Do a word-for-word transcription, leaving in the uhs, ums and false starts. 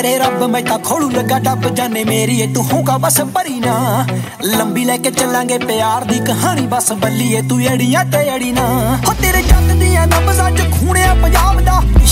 ए रब मैं ता खोलू लगा डब जाने मेरी ए तू होगा बस भरी ना लंबी लेके चलांगे प्यार दी कहानी बस बल्ली ए तू एड़ियां ते एड़ी ना हो तेरे जग दियां नब्ज़ां च खूने पंजाब दा